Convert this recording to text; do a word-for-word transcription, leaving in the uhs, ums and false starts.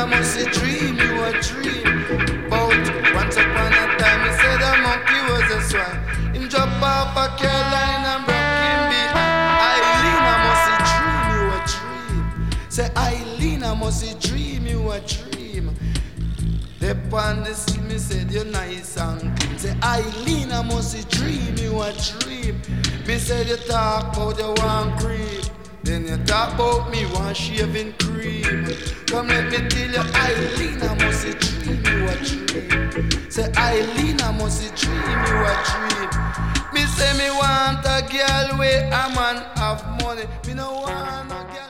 must a dream, you a dream. But once upon a time, he said a monkey was a swine. Him drop off a Caroline and broke him behind. Eileen, I must a dream, you a dream. Say Eileen, I must a dream, you a dream. They pan the sea, me said you're nice and clean. Say Eileen, I must a dream, you a dream. Me said you talk about your one cream. Then you talk about me one shaving cream. Come let me tell you, Eileen, I must a dream, you a dream. Say Eileen, I must a dream, you a dream. Me say me want a girl where a man have money. Me no want a girl.